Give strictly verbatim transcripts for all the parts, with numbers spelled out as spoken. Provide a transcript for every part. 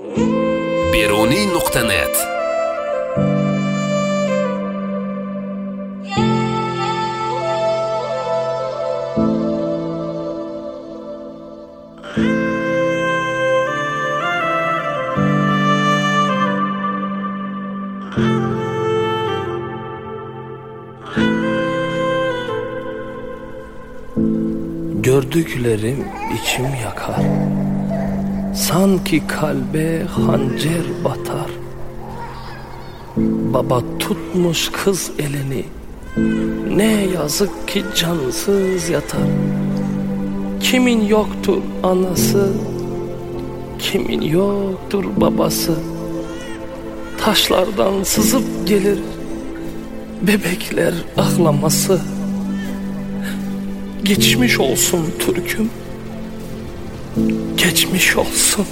Beruniy nokta net Gördüklerim içim yakar, sanki kalbe hançer batar. Baba tutmuş kız elini, ne yazık ki cansız yatar. Kimin yoktur anası, kimin yoktur babası. Taşlardan sızıp gelir bebekler ağlaması. Geçmiş olsun Türk'üm, geçmiş olsun.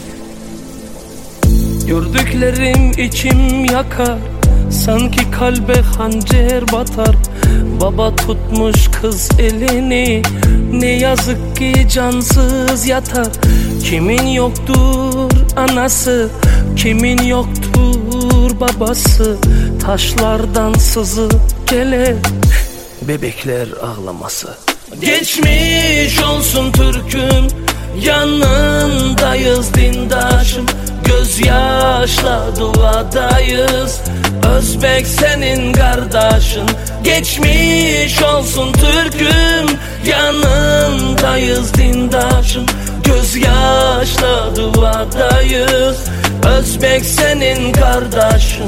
Gördüklerim içim yakar, sanki kalbe hançer batar. Baba tutmuş kız elini, ne yazık ki cansız yatar. Kimin yoktur anası, kimin yoktur babası. Taşlardan sızıp gelir bebekler ağlaması. Geçmiş olsun Türk'üm, yanındayız dindaşım. Gözyaşla duadayız, Özbek senin kardeşin. Geçmiş olsun Türk'üm, yanındayız dindaşım. Gözyaşla duadayız, Özbek senin kardeşin.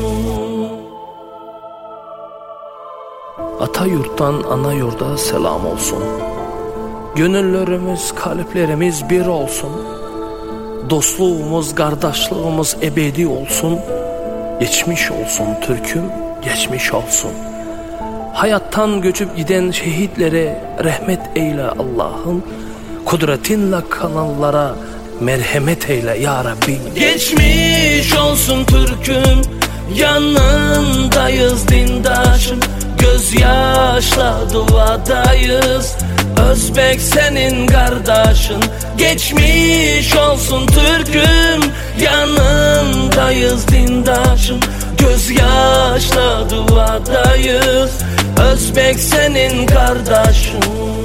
Ata yurttan ana yurda selam olsun. Gönüllerimiz, kalplerimiz bir olsun. Dostluğumuz, kardeşliğimiz ebedi olsun. Geçmiş olsun Türk'üm, geçmiş olsun. Hayattan göçüp giden şehitlere rahmet eyle Allah'ım. Kudretinle kanallara merhamet eyle ya Rabbi. Geçmiş olsun Türk'üm, yanındayız dindaşım. Gözyaşla duadayız, Özbek senin kardeşin. Geçmiş olsun Türk'üm, yanındayız dindaşım. Gözyaşla duadayız, Özbek senin kardeşin.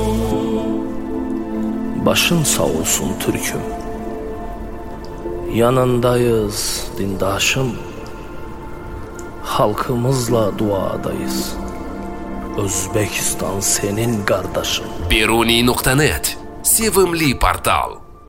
Başın sağ olsun Türk'üm, yanındayız dindaşım. Halkımızla duadayız, Özbekistan senin kardeşin. Beruniy nokta net Sevimli portal.